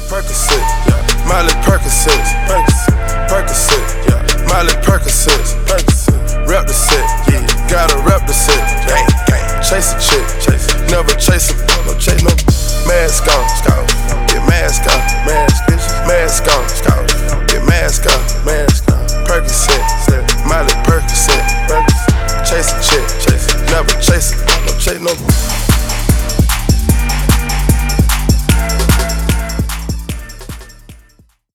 Percocet, yeah. Miley Percocet, Percocet, yeah. Miley Percocet, rep the set, yeah. Gotta rep the set, yeah. Chase a chick, never chase a